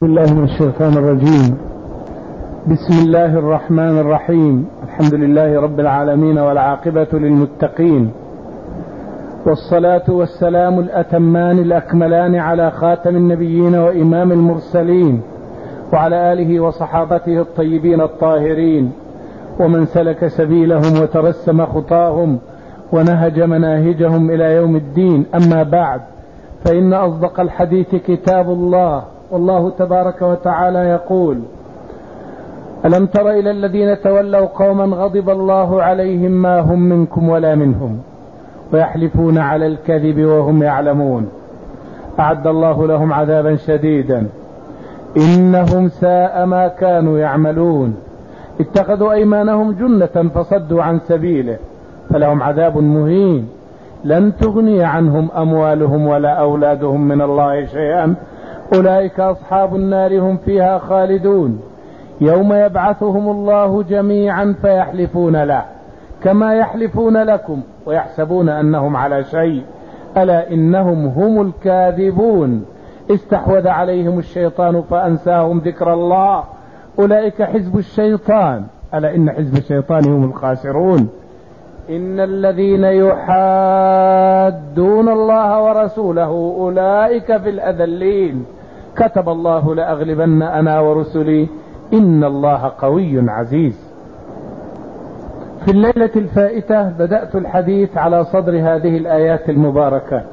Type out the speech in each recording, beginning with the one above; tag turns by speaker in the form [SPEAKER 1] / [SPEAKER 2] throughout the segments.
[SPEAKER 1] بالله من الشيطان الرجيم. بسم الله الرحمن الرحيم. الحمد لله رب العالمين والعاقبة للمتقين، والصلاة والسلام الأتمان الأكملان على خاتم النبيين وإمام المرسلين وعلى آله وصحابته الطيبين الطاهرين ومن سلك سبيلهم وترسم خطاهم ونهج مناهجهم إلى يوم الدين. أما بعد، فإن أصدق الحديث كتاب الله، والله تبارك وتعالى يقول: ألم تر إلى الذين تولوا قوما غضب الله عليهم ما هم منكم ولا منهم ويحلفون على الكذب وهم يعلمون أعد الله لهم عذابا شديدا إنهم ساء ما كانوا يعملون اتخذوا أيمانهم جنة فصدوا عن سبيله فلهم عذاب مهين لن تغني عنهم أموالهم ولا أولادهم من الله شيئا أولئك أصحاب النار هم فيها خالدون يوم يبعثهم الله جميعا فيحلفون له كما يحلفون لكم ويحسبون أنهم على شيء ألا إنهم هم الكاذبون استحوذ عليهم الشيطان فأنساهم ذكر الله أولئك حزب الشيطان ألا إن حزب الشيطان هم الخاسرون إن الذين يحادون الله ورسوله أولئك في الأذلين كتب الله لأغلبن أنا ورسلي إن الله قوي عزيز. في الليلة الفائتة بدأت الحديث على صدر هذه الآيات المباركات،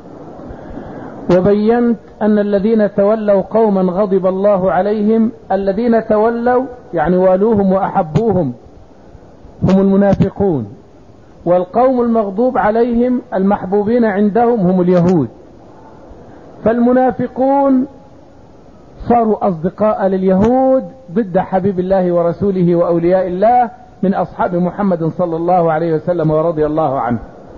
[SPEAKER 1] وبينت أن الذين تولوا قوما غضب الله عليهم، الذين تولوا يعني والوهم وأحبوهم هم المنافقون، والقوم المغضوب عليهم المحبوبين عندهم هم اليهود. فالمنافقون صاروا أصدقاء لليهود ضد حبيب الله ورسوله وأولياء الله من أصحاب محمد صلى الله عليه وسلم ورضي الله عنه.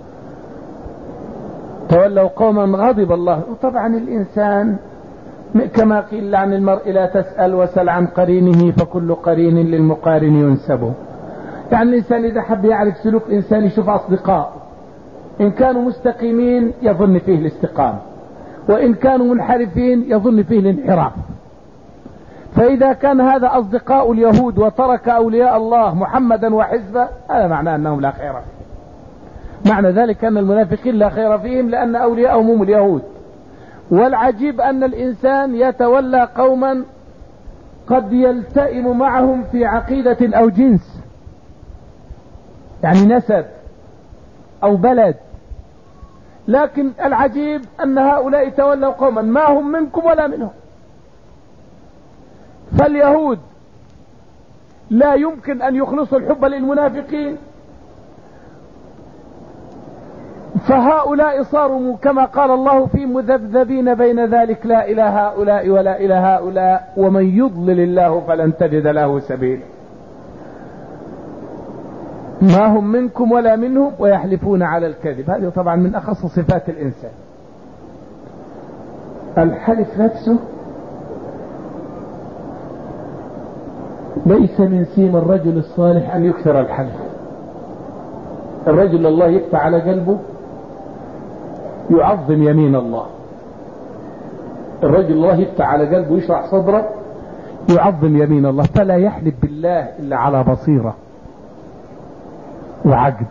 [SPEAKER 1] تولوا قوما غضب الله. وطبعا الإنسان كما قيل عن المرء لا تسأل وسل عن قرينه فكل قرين للمقارن ينسبه. يعني الإنسان إذا حب يعرف سلوك إنسان يشوف أصدقاء، إن كانوا مستقيمين يظن فيه الاستقامة، وإن كانوا منحرفين يظن فيه الانحراف. فإذا كان هذا أصدقاء اليهود وترك أولياء الله محمدا وحزبه، هذا معناه أنهم لا خير فيهم. معنى ذلك أن المنافقين لا خير فيهم لأن أولياءهم هم اليهود. والعجيب أن الإنسان يتولى قوما قد يلتئم معهم في عقيدة أو جنس، يعني نسب أو بلد، لكن العجيب أن هؤلاء تولوا قوما ما هم منكم ولا منهم. فاليهود لا يمكن أن يخلصوا الحب للمنافقين، فهؤلاء صاروا كما قال الله في مذبذبين بين ذلك لا إلى هؤلاء ولا إلى هؤلاء ومن يضلل الله فلن تجد له سبيلا. ما هم منكم ولا منهم ويحلفون على الكذب. هذه طبعا من أخص صفات الإنسان. الحلف نفسه ليس من سيم الرجل الصالح أن يكثر الحلف. الرجل الله يقطع على قلبه يعظم يمين الله، الرجل الله يقطع على قلبه يشرح صدره يعظم يمين الله، فلا يحلف بالله إلا على بصيرة وعقد.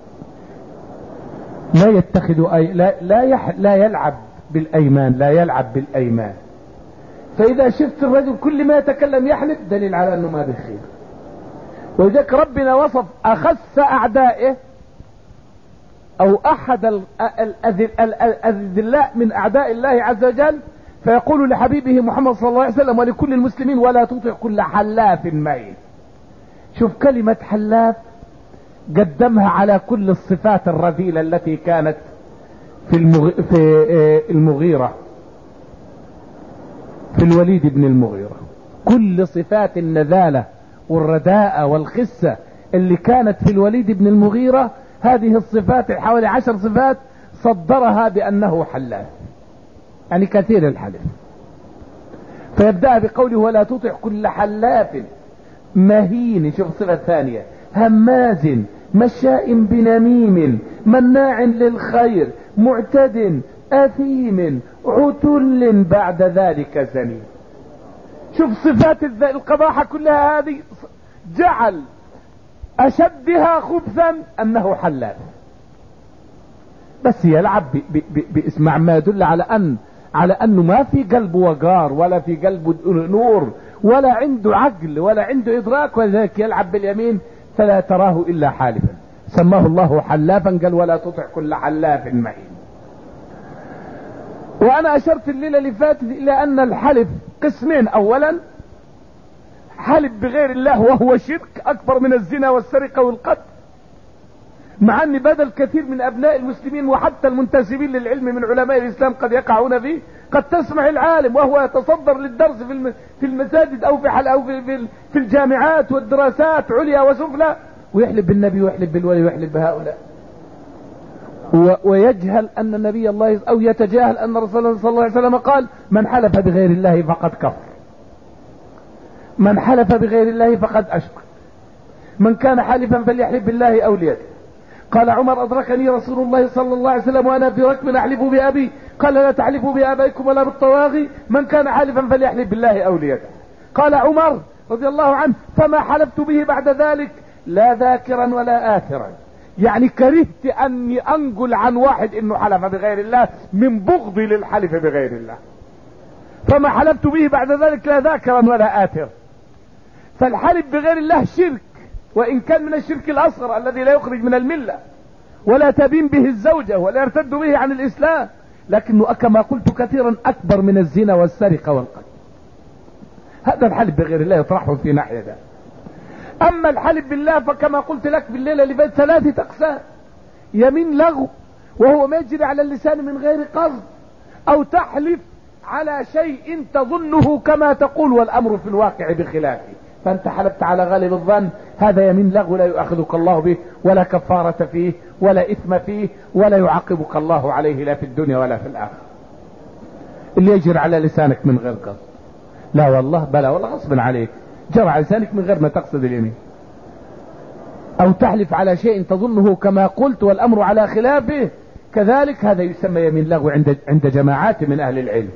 [SPEAKER 1] لا يتخذ لا يلعب بالأيمان، لا يلعب بالأيمان. فإذا شفت الرجل كل ما يتكلم يحلف دليل على أنه ما بخير. وذلك ربنا وصف أخس أعدائه أو أحد الأذلاء من أعداء الله عز وجل، فيقول لحبيبه محمد صلى الله عليه وسلم ولكل المسلمين: ولا تطع كل حلاف مهين. شوف كلمة حلاف قدمها على كل الصفات الرذيلة التي كانت في المغيرة، في الوليد بن المغيرة. كل صفات النذالة والرداءة والخسة اللي كانت في الوليد بن المغيرة، هذه الصفات حوالي 10 صفات صدرها بأنه حلاف، يعني كثير الحلف. فيبدأ بقوله: ولا تطع كل حلاف مهين. شوف الصفة الثانية: هماز مشاء بنميم مناع للخير معتد أثيم عتل بعد ذلك زنيم. شوف صفات القباحة كلها هذه، جعل أشدها خبثا أنه حلاف، بس يلعب باسمع ما يدل على أنه ما في قلبه وقار، ولا في قلبه نور، ولا عنده عقل، ولا عنده إدراك، وذلك يلعب باليمين فلا تراه إلا حالفا. سماه الله حلافا، قال ولا تطع كل حلاف مهين. وأنا أشرت الليلة اللي فاتت إلى أن الحلف قسمين. أولا حلف بغير الله وهو شرك أكبر من الزنا والسرقة والقتل، مع أن بدل كثير من أبناء المسلمين وحتى المنتسبين للعلم من علماء الإسلام قد يقعون فيه. قد تسمع العالم وهو يتصدر للدرس في المساجد أو في الجامعات والدراسات عليا وسفلى، ويحلف بالنبي ويحلف بالولي ويحلف بهؤلاء، ويجهل أن النبي الله أو يتجاهل أن رسول الله صلى الله عليه وسلم قال من حلف بغير الله فقد كفر، من حلف بغير الله فقد أشرك، من كان حالفا فليحلف بالله أو ليده. قال عمر أدركني رسول الله صلى الله عليه وسلم وأنا في ركب أحلف بأبي، قال لا تحلفوا بآبائكم ولا بالطواغي، من كان حالفا فليحلف بالله أو ليده. قال عمر رضي الله عنه فما حلفت به بعد ذلك لا ذاكرا ولا آثرا، يعني كرهت أني أنقل عن واحد إنه حلف بغير الله من بغضي للحلف بغير الله، فما حلفت به بعد ذلك لا ذاكرا ولا آثرا. فالحلف بغير الله شرك، وإن كان من الشرك الأصغر الذي لا يخرج من الملة ولا تبين به الزوجة ولا يرتد به عن الإسلام، لكنه كما قلت كثيرا أكبر من الزنا والسرقة والقتل. هذا الحلف بغير الله يطرحه في ناحية ذا. أما الحلف بالله فكما قلت لك بالليلة اللي فاتت 3 أقسام: يمين لغو وهو ما يجري على اللسان من غير قصد، أو تحلف على شيء تظنه كما تقول والأمر في الواقع بخلافه، فأنت حلفت على غالب الظن، هذا يمين لغو لا يؤاخذك الله به ولا كفارة فيه ولا إثم فيه ولا يعاقبك الله عليه لا في الدنيا ولا في الآخرة. اللي يجري على لسانك من غير قصد، لا والله بلا والله غصب عليك جرى على لسانك من غير ما تقصد اليمين. أو تحلف على شيء تظنه كما قلت والأمر على خلافه، كذلك هذا يسمى يمين لغو عند جماعات من أهل العلم.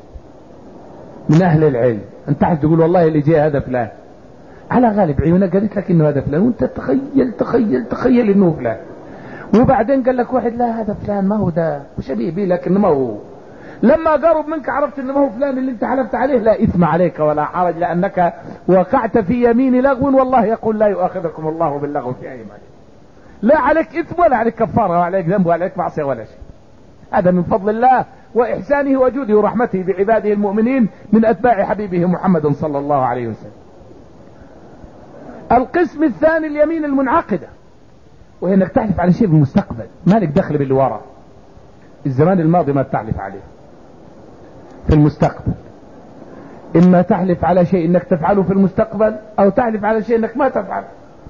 [SPEAKER 1] من أهل العلم أنت تحلف تقول والله اللي جاء هذا فلان، على غالب عيونك قالت لك انه هذا فلان، وانت تخيل انه فلان، وبعدين قال لك واحد لا هذا فلان ما هو ده وشبيه به لكن ما هو. لما قرب منك عرفت انه ما هو فلان اللي انت حلفت عليه، لا اثم عليك ولا حرج، لانك وقعت في يمين لغو، والله يقول لا يؤاخذكم الله باللغو في ايمانكم، لا عليك اثم ولا عليك كفاره ولا عليك ذنب ولا عليك معصيه ولا شيء. هذا من فضل الله واحسانه وجوده ورحمته بعباده المؤمنين من اتباع حبيبه محمد صلى الله عليه وسلم. القسم الثاني اليمين المنعقدة، وهي انك تحلف على شيء بالمستقبل مالك دخل باللي ورا، الزمان الماضي ما تحلف عليه، في المستقبل اما تحلف على شيء انك تفعله في المستقبل او تحلف على شيء انك ما تفعله،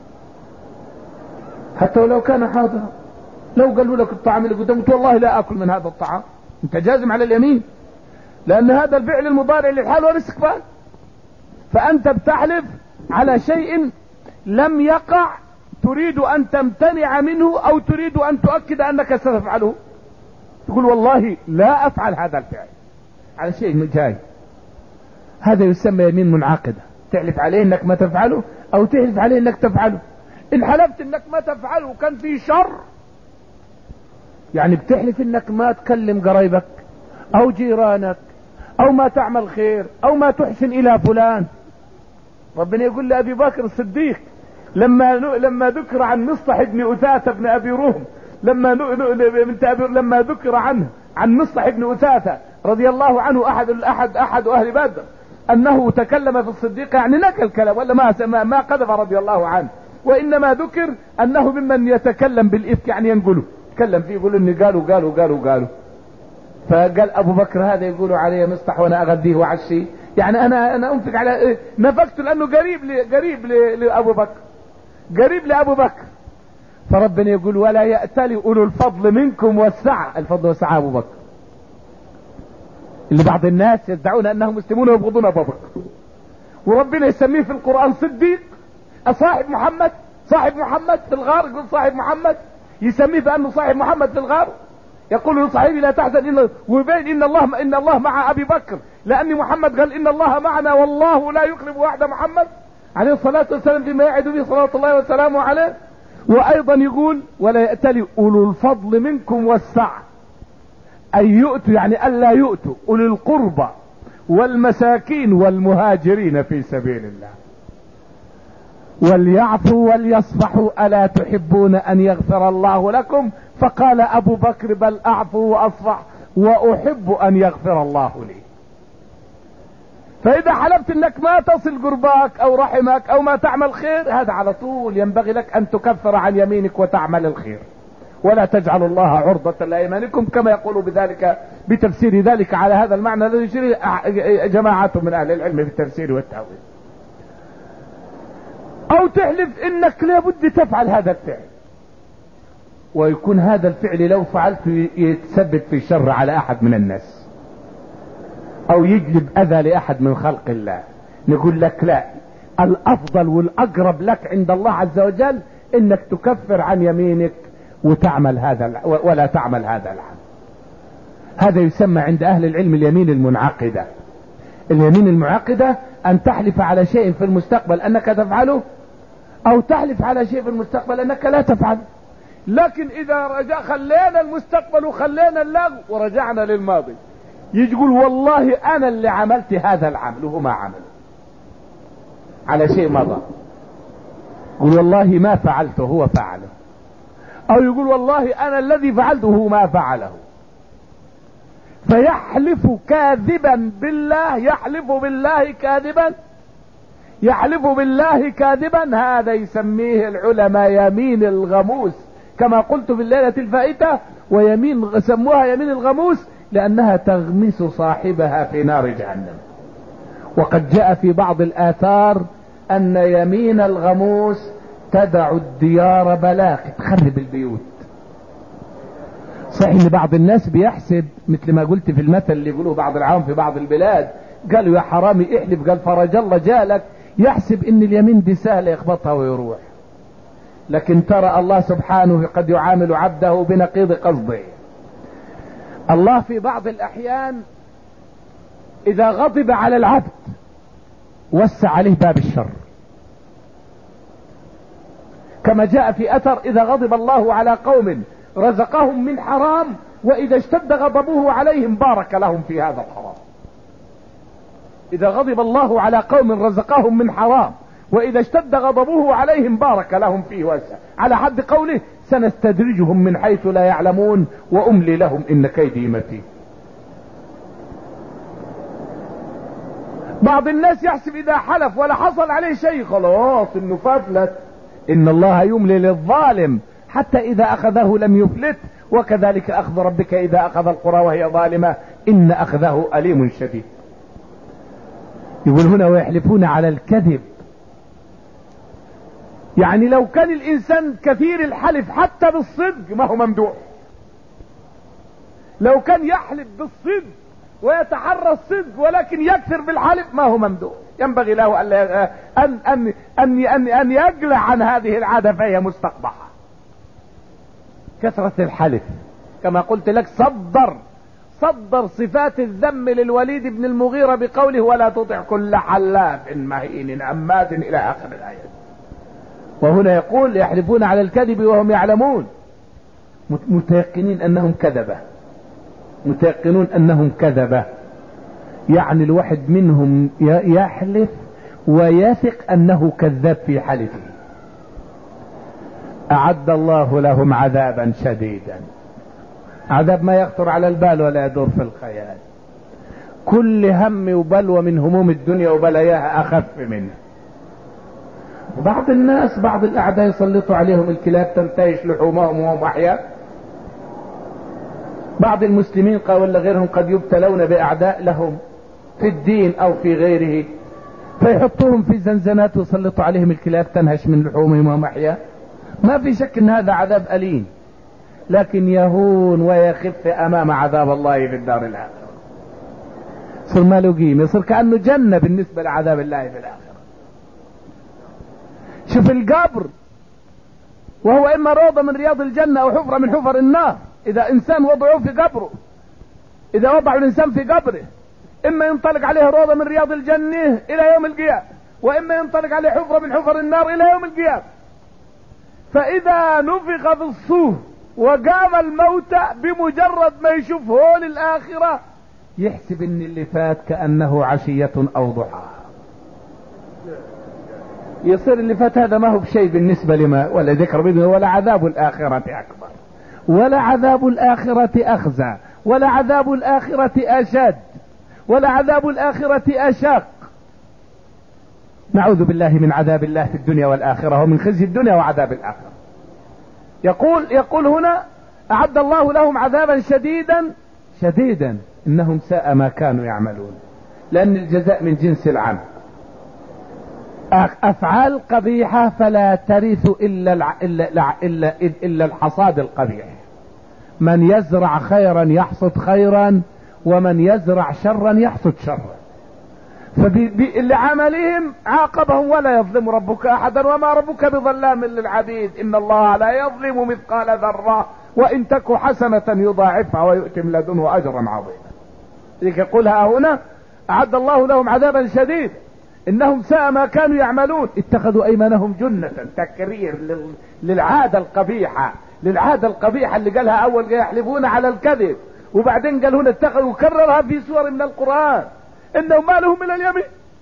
[SPEAKER 1] حتى ولو كان حاضرا. لو قالوا لك الطعام اللي قدامك والله لا اكل من هذا الطعام، انت جازم على اليمين، لان هذا الفعل المضارع للحال والاستقبال، فانت بتحلف على شيء لم يقع تريد ان تمتنع منه او تريد ان تؤكد انك ستفعله، تقول والله لا افعل هذا الفعل على شيء جاي، هذا يسمى يمين منعقدة، تحلف عليه انك ما تفعله او تحلف عليه انك تفعله. ان حلفت انك ما تفعله كان في شر، يعني بتحلف انك ما تكلم قرايبك او جيرانك او ما تعمل خير او ما تحسن الى فلان. ربنا يقول لأبي بكر الصديق لما ذكر عن مصطح بن أثاثة بن أبي روم، لما ذكر عن مصطح بن أثاثة رضي الله عنه أحد أهل بدر أنه تكلم في الصديق، يعني نكل كلام ولا ما قذف رضي الله عنه، وإنما ذكر أنه ممن يتكلم بالإفك، يعني ينقله تكلم فيه يقول إني قالوا. فقال أبو بكر هذا يقول علي مصطح وأنا أغذيه وعشيه، يعني أنا أنفق على نفقته لأنه قريب لأبو بكر. فربنا يقول ولا يأتلي أولو الفضل منكم والسعة، الفضل والسعة أبو بكر، اللي بعض الناس يدعون أنهم مسلمون ويبغضون أبو بكر، وربنا يسميه في القرآن صديق، صاحب محمد في الغار، يقول صاحب محمد، يسميه بأنه صاحب محمد في الغار، يقول لصاحبه لا تحزن وبين ان الله مع ابي بكر، لان محمد قال ان الله معنا والله لا يخلف وعد محمد عليه الصلاة والسلام بما يعد به صلاة الله وسلامه عليه. وايضا يقول ولا يأتلي اولو الفضل منكم والسعة، ان يؤتوا يعني الا يؤتوا اولي القربى والمساكين والمهاجرين في سبيل الله وليعفوا وليصفحوا ألا تحبون أن يغفر الله لكم؟ فقال أبو بكر بل أعفو وأصفح وأحب أن يغفر الله لي. فإذا حلفت أنك ما تصل قرباك أو رحمك أو ما تعمل خير، هذا على طول ينبغي لك أن تكفر عن يمينك وتعمل الخير، ولا تجعل الله عرضة لأيمانكم، كما يقول بذلك بتفسير ذلك على هذا المعنى الذي يشير جماعة من أهل العلم في التفسير والتأويل. او تحلف انك لابد تفعل هذا الفعل، ويكون هذا الفعل لو فعلته يتسبب في شر على احد من الناس او يجلب اذى لاحد من خلق الله، نقول لك لا، الافضل والاقرب لك عند الله عز وجل انك تكفر عن يمينك وتعمل هذا ولا تعمل هذا العمل. هذا يسمى عند اهل العلم اليمين المنعقدة. اليمين المنعقدة ان تحلف على شيء في المستقبل انك تفعله، او تحلف على شيء في المستقبل انك لا تفعل. لكن اذا خلينا المستقبل وخلينا اللغو ورجعنا للماضي، يجي يقول والله انا اللي عملت هذا العمل وهو ما عمله على شيء مضى، يقول والله ما فعلته هو فعله، او يقول والله انا الذي فعلته هو ما فعله، فيحلف كاذبا بالله، يحلف بالله كاذبا، يحلف بالله كاذبا. هذا يسميه العلماء يمين الغموس، كما قلت في الليلة الفائتة، ويمين سموها يمين الغموس لأنها تغمس صاحبها في نار جهنم. وقد جاء في بعض الآثار أن يمين الغموس تدع الديار بلاق، تخرب البيوت. صحيح ان بعض الناس بيحسب مثل ما قلت في المثل اللي يقولوه بعض العام في بعض البلاد، قالوا يا حرامي احلف، قال فرج الله جالك، يحسب ان اليمين دي سهله يخبطها ويروح. لكن ترى الله سبحانه قد يعامل عبده بنقيض قصده. الله في بعض الاحيان اذا غضب على العبد وسع عليه باب الشر، كما جاء في اثر اذا غضب الله على قوم رزقهم من حرام، واذا اشتد غضبه عليهم بارك لهم في هذا الحرام. اذا غضب الله على قوم رزقهم من حرام، واذا اشتد غضبه عليهم بارك لهم فيه واسع، على حد قوله سنستدرجهم من حيث لا يعلمون واملي لهم ان كيدي متين. بعض الناس يحسب اذا حلف ولا حصل عليه شيء خلاص انه فافلت. ان الله يملي للظالم حتى اذا اخذه لم يفلت، وكذلك اخذ ربك اذا اخذ القرى وهي ظالمة ان اخذه اليم شديد. يقول هنا ويحلفون على الكذب، يعني لو كان الانسان كثير الحلف حتى بالصدق ما هو ممدوح، لو كان يحلف بالصدق ويتحرى الصدق ولكن يكثر بالحلف ما هو ممدوح، ينبغي له أن يقلع عن هذه العادة فهي مستقبحة. كثرة الحلف كما قلت لك صدر صفات الذم للوليد بن المغيرة بقوله ولا تطع كل حلاف مهين هماز إلى آخر الآية. وهنا يقول يحلفون على الكذب وهم يعلمون، متيقنين أنهم كذبة، متيقنون أنهم كذبة. يعني الواحد منهم يحلف ويثق أنه كذاب في حلفه. أعد الله لهم عذابا شديدا، عذاب ما يخطر على البال ولا يدور في الخيال. كل هم وبلوى من هموم الدنيا وبلاياها أخف منه. بعض الناس بعض الأعداء يسلطوا عليهم الكلاب تنتهش لحومهم وهم أحياء. بعض المسلمين ولا غيرهم قد يبتلون بأعداء لهم في الدين أو في غيره، فيحطوهم في زنزانات ويسلطوا عليهم الكلاب تنهش من لحومهم وهم أحياء. ما في شك ان هذا عذاب أليم، لكن يهون ويخف امام عذاب الله في الدار الاخرة. يصير ما له قيمة، يصير كأنه جنة بالنسبة لعذاب الله في الاخرة. شوف القبر وهو اما روضة من رياض الجنة او حفرة من حفر النار، إذا إنسان وضعوه في قبره، إذا وضعوا الإنسان في قبره إما ينطلق عليه روضة من رياض الجنة إلى يوم القيامة، وإما ينطلق عليه حفرة من حفر النار إلى يوم القيامة. فإذا نفخ في الصور وقام الموتى بمجرد ما يشوف هول الآخرة يحسب إن اللي فات كأنه عشية أو ضحى، يصير اللي فات هذا ما هو بشيء بالنسبة لما ولا ذكر بدنه، ولا عذاب الآخرة أكبر، ولا عذاب الآخرة أخزى، ولا عذاب الآخرة أشد، ولا عذاب الآخرة أشق. نعوذ بالله من عذاب الله في الدنيا والآخرة، ومن خزي الدنيا وعذاب الآخرة. يقول هنا أعد الله لهم عذابا شديدا إنهم ساء ما كانوا يعملون، لأن الجزاء من جنس العمل. أفعال قبيحة فلا ترث إلا الحصاد القبيح. من يزرع خيرا يحصد خيرا، ومن يزرع شرا يحصد شرا. فلعملهم عاقبهم، ولا يظلم ربك أحدا وما ربك بظلام للعبيد، إن الله لا يظلم مثقال ذرة وإن تك حسنة يضاعفها ويؤتي من لدنه أجرا عظيما. لذلك يقولها هنا أعد الله لهم عذابا شديد إنهم ساء ما كانوا يعملون. اتخذوا أيمانهم جنة، تكرير للعادة القبيحة اللي قالها أول، يحلفون على الكذب، وبعدين قال هنا اتخذوا، كررها في سور من القرآن، إنهم ما لهم من اليمين،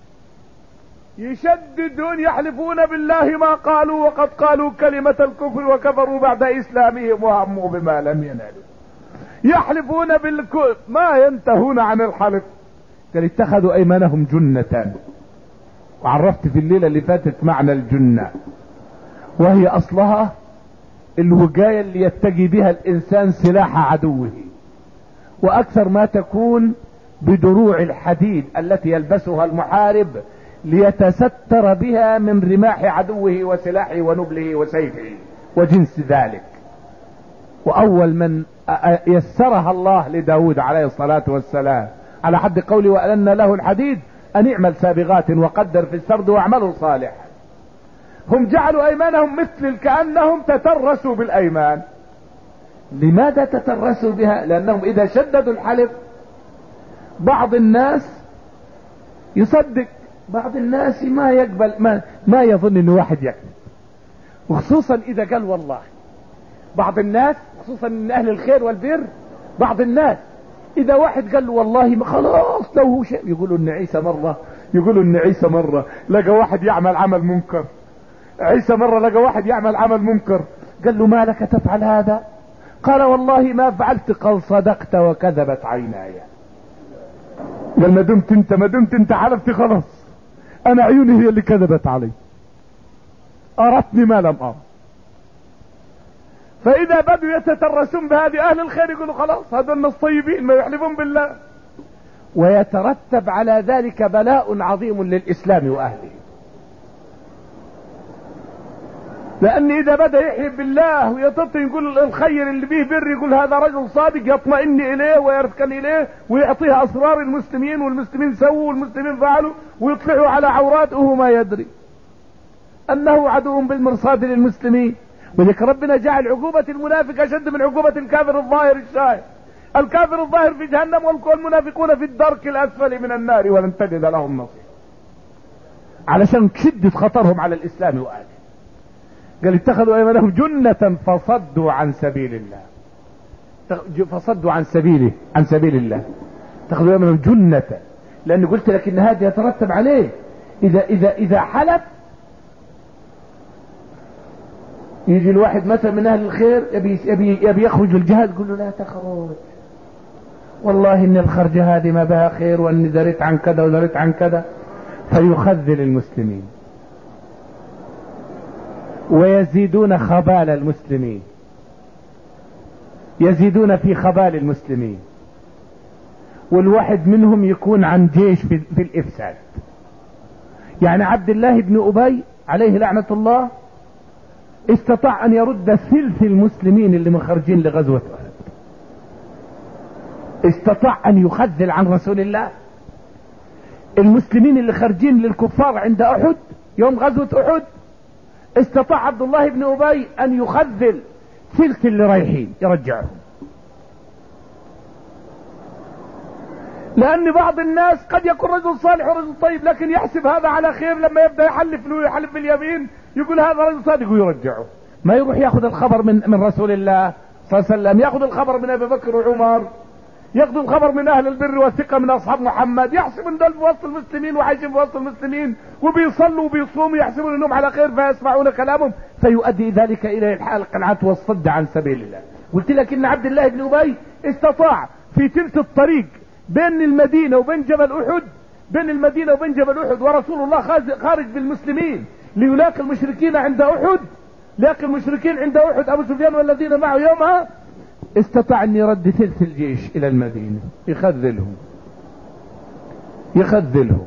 [SPEAKER 1] يشددون يحلفون بالله ما قالوا وقد قالوا كلمة الكفر وكفروا بعد إسلامهم وهموا بما لم ينالوا، يحلفون بالكفر ما ينتهون عن الحلف. قال اتخذوا أيمانهم جنة. وعرفت في الليلة اللي فاتت معنى الجنة، وهي أصلها الوقاية اللي يتقي بها الإنسان سلاح عدوه، وأكثر ما تكون بدروع الحديد التي يلبسها المحارب ليتستر بها من رماح عدوه وسلاحه ونبله وسيفه وجنس ذلك. وأول من يسرها الله لداود عليه الصلاة والسلام على حد قوله وألنا له الحديد أن اعمل سابغات وقدر في السرد واعملوا صالحا. هم جعلوا أيمانهم مثل كأنهم تترسوا بالأيمان. لماذا تترسوا بها؟ لأنهم إذا شددوا الحلف بعض الناس يصدق، بعض الناس ما يقبل، ما يظن انه واحد يكذب، وخصوصا اذا قال والله. بعض الناس خصوصا من اهل الخير والبر، بعض الناس اذا واحد قال له والله ما خلاص لو هو شيء، يقولوا ان عيسى مرة لقى واحد يعمل عمل منكر، عيسى مرة لقى واحد يعمل عمل منكر، قال له ما لك تفعل هذا؟ قال والله ما فعلت، قال صدقت وكذبت عيناي. قال ما دمت انت حلفت خلاص، انا عيوني هي اللي كذبت علي، اردتني ما لم ارى. فاذا بدوا يتترسون بهذه اهل الخير يقولوا خلاص هذول الناس طيبين ما يحلفون بالله، ويترتب على ذلك بلاء عظيم للاسلام واهله. لان اذا بدا يحلف بالله ويطلع يقول الخير اللي فيه بر، يقول هذا رجل صادق يطمئن اليه ويركن اليه ويعطيه اسرار المسلمين، والمسلمين سووا والمسلمين فعلوا، ويطلعوا على عوراته وهو ما يدري انه عدو بالمرصاد للمسلمين. ولذلك ربنا جعل عقوبة المنافق اشد من عقوبة الكافر الظاهر الشاهد. الكافر الظاهر في جهنم والمنافقون في الدرك الاسفل من النار ولن تجد لهم نصير، علشان شدة خطرهم على الاسلام واهله. قال اتخذوا ايمانهم جنة فصدوا عن سبيل الله، فصدوا عن سبيل الله. اتخذوا ايمانهم جنة، لان قلت لك ان هذا يترتب عليه اذا حلف. يجي الواحد مثلا من اهل الخير يبي يخرج للجهاد، يقول له لا تخرج، والله ان الخرجة هذه ما بها خير، واني دريت عن كذا ودريت عن كذا، فيخذل المسلمين ويزيدون خبال المسلمين، يزيدون في خبال المسلمين. والواحد منهم يكون عن جيش في الافساد. يعني عبد الله بن ابي عليه لعنة الله استطاع ان يرد ثلث المسلمين اللي مخرجين لغزوة احد، استطاع ان يخذل عن رسول الله. المسلمين اللي خارجين للكفار عند احد يوم غزوة احد، استطاع عبد الله بن ابي ان يخذل ثلث اللي رايحين يرجعهم. لأن بعض الناس قد يكون رجل صالح ورجل طيب، لكن يحسب هذا على خير، لما يبدأ يحلف له يحلف باليمين يقول هذا رجل صادق ويرجعه. ما يروح ياخذ الخبر من رسول الله صلى الله عليه وسلم، ياخذ الخبر من أبي بكر وعمر، ياخذ الخبر من أهل البر والثقة من أصحاب محمد، يحسب ان دول في وسط المسلمين وعايشين في وسط المسلمين وبيصلوا وبيصوموا، يحسبون انهم على خير فيسمعون كلامهم، فيؤدي ذلك الى الحال القناعة والصد عن سبيل الله. قلت لك ان عبد الله بن أبي استطاع في تلك الطريق بين المدينة وبين جبل أحد، بين المدينة وبين جبل أحد ورسول الله خارج بالمسلمين ليلاقي المشركين عند أحد، لاقي المشركين عند أحد أبو سفيان والذين معه يومها، استطاع ان يرد ثلث الجيش الى المدينة، يخذلهم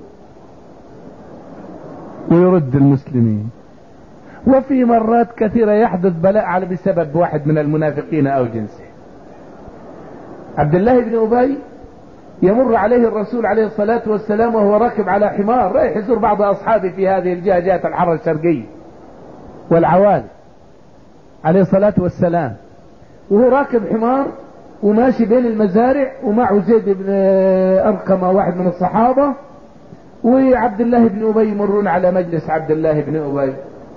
[SPEAKER 1] ويرد المسلمين. وفي مرات كثيرة يحدث بلاء على بسبب واحد من المنافقين او جنسه. عبد الله بن أبي يمر عليه الرسول عليه الصلاة والسلام وهو راكب على حمار رايح يزور بعض اصحابه في هذه الجهة، جهة الحرة الشرقية والعوالي عليه الصلاة والسلام، وهو راكب حمار وماشي بين المزارع ومعه زيد بن أرقم واحد من الصحابة، وعبد الله بن أبي يمرون على مجلس عبد الله بن أبي،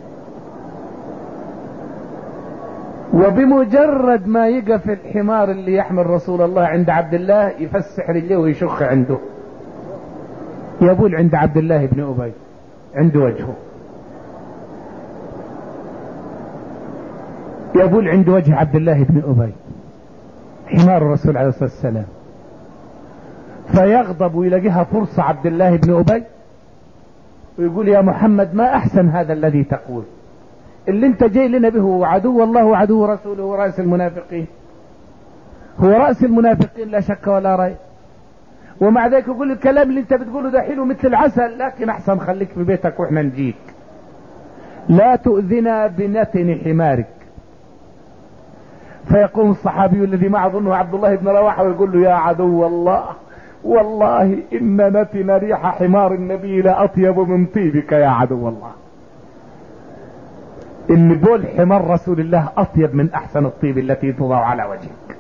[SPEAKER 1] وبمجرد ما يقف الحمار اللي يحمل رسول الله عند عبد الله يفسح رجليه ويشخ عنده، يبول عند عبد الله بن أبي عند وجهه، يبول عند وجه عبد الله بن أبي حمار الرسول عليه الصلاة والسلام، فيغضب ويلاقيها فرصة عبد الله بن أبي ويقول يا محمد ما أحسن هذا الذي تقول، اللي انت جاي لنا به هو عدو الله وعدو رسوله ورأس المنافقين، هو رأس المنافقين لا شك ولا ريب، ومع ذلك يقول الكلام اللي انت بتقوله ده حلو مثل العسل، لكن احسن خليك في بيتك واحنا نجيك، لا تؤذنا بنتن حمارك. فيقوم الصحابي الذي معه ظنه عبد الله بن رواحة ويقول له يا عدو الله والله إن نتن ريح حمار النبي لأطيب من طيبك يا عدو الله، إن بول حمار رسول الله أطيب من أحسن الطيب التي توضع على وجهك.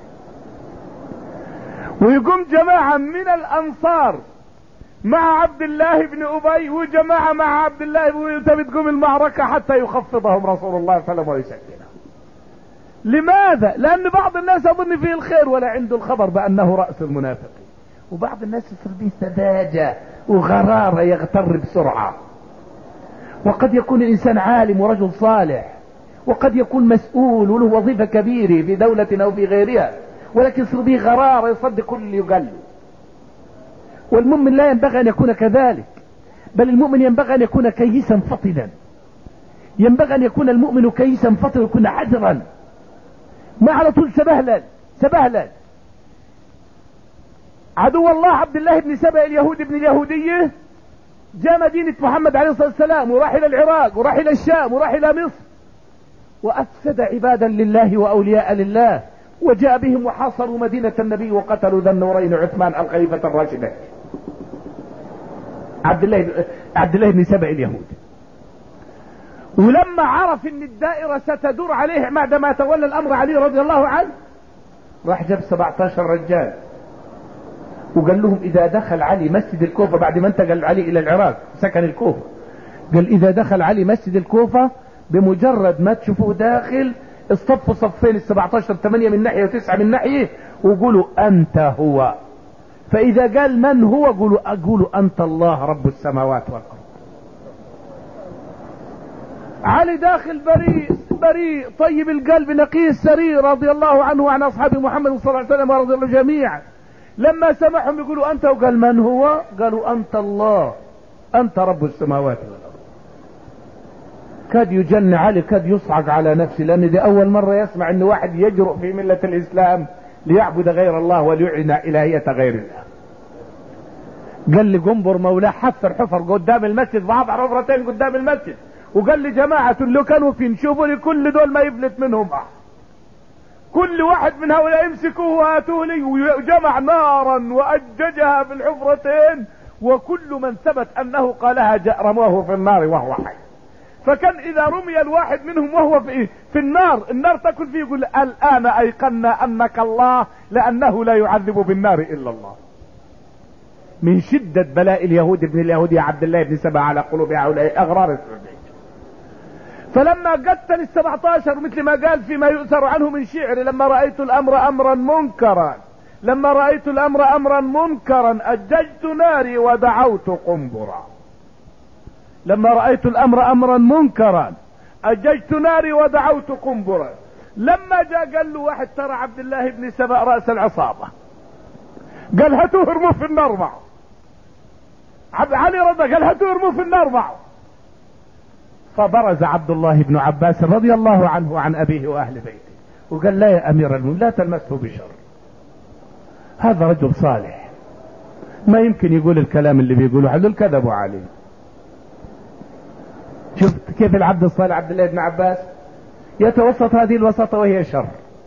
[SPEAKER 1] ويقوم جماعة من الأنصار مع عبد الله بن أبي وجماعة مع عبد الله بن أبي تقوم المعركة حتى يخفضهم رسول الله صلى الله عليه وسلم ويسكنهم. لماذا؟ لأن بعض الناس أظن فيه الخير ولا عنده الخبر بأنه رأس المنافقين، وبعض الناس يصير به سذاجة وغرارة يغتر بسرعة، وقد يكون الإنسان عالم ورجل صالح، وقد يكون مسؤول وله وظيفة كبيرة في دولة أو في غيرها، ولكن يصير به غرارة يصدق كل اللي يقال له. والمؤمن لا ينبغي أن يكون كذلك، بل المؤمن ينبغي أن يكون كيسا فطنا، ينبغي أن يكون المؤمن كيسا فطنا، يكون حذرا، ما على طول سبهلل. عدو الله عبد الله بن سبأ اليهود بن اليهودية جاء مدينة محمد عليه الصلاة والسلام وراح إلى العراق وراح إلى الشام وراح إلى مصر، وأفسد عبادا لله وأولياء لله، وجاء بهم وحاصروا مدينة النبي وقتلوا ذا النورين عثمان الخليفة الراشد عبد الله بن سبأ اليهود. ولما عرف ان الدائرة ستدور عليه بعدما تولى الامر علي رضي الله عنه، راح جاب 17 رجال وقال لهم اذا دخل علي مسجد الكوفة، بعد ما انتقل علي الى العراق سكن الكوفة، قال اذا دخل علي مسجد الكوفة بمجرد ما تشوفوه داخل اصطفوا صفين، 17 8 من ناحية و9 من ناحية، وقولوا انت هو، فاذا قال من هو قولوا انت الله رب السماوات والارض. علي داخل بريء طيب القلب نقي السرير رضي الله عنه وعن اصحاب محمد صلى الله عليه وسلم ورضي الله جميعا. لما سمعهم يقولوا انت، وقال من هو؟ قالوا انت الله، انت رب السماوات والارض. كاد يجن علي، كاد يصعق على نفسه، لان دي اول مرة يسمع ان واحد يجرؤ في ملة الاسلام ليعبد غير الله وليعلن الهية غير الله. قال لي جنبر مولاه حفر قدام المسجد، وضع حفرتين قدام المسجد، وقال لي جماعة اللي كانوا في نشوفوا لي كل دول ما يفلت منهم احد، كل واحد من هؤلاء يمسكوه وهاتوه لي، وجمع نارا واججها في الحفرتين، وكل من ثبت انه قالها رموه في النار وهو حي. فكان اذا رمي الواحد منهم وهو في النار تكن فيه يقول الان ايقنا انك الله، لانه لا يعذب بالنار الا الله. من شدة بلاء اليهود ابن اليهود يا عبد الله بن سبأ على قلوب هؤلاء أغرار السعودية. فلما قتل 17 مثل ما قال فيما يؤثر عنه من شعر: لما رأيت الأمر أمرا منكرا، لما رأيت الأمر أمرا منكرا أججت ناري ودعوت قنبرا. لما رأيت الأمر أمرا منكرا أججت ناري ودعوت قنبرا. لما جاء قال له واحد: ترى عبد الله بن سبأ رأس العصابة، قال هاتوه ارموه في النار معه. علي رضى قال هاتوه ارموه في النار معه. فبرز عبد الله بن عباس رضي الله عنه وعن أبيه وأهل بيته وقال: لا يا أمير المؤمنين، لا تلمسه بشر، هذا رجل صالح، ما يمكن يقول الكلام اللي بيقوله هذول كذبوا عليه. شفت كيف العبد الصالح عبد الله بن عباس يتوسط هذه الوسطة وهي شر.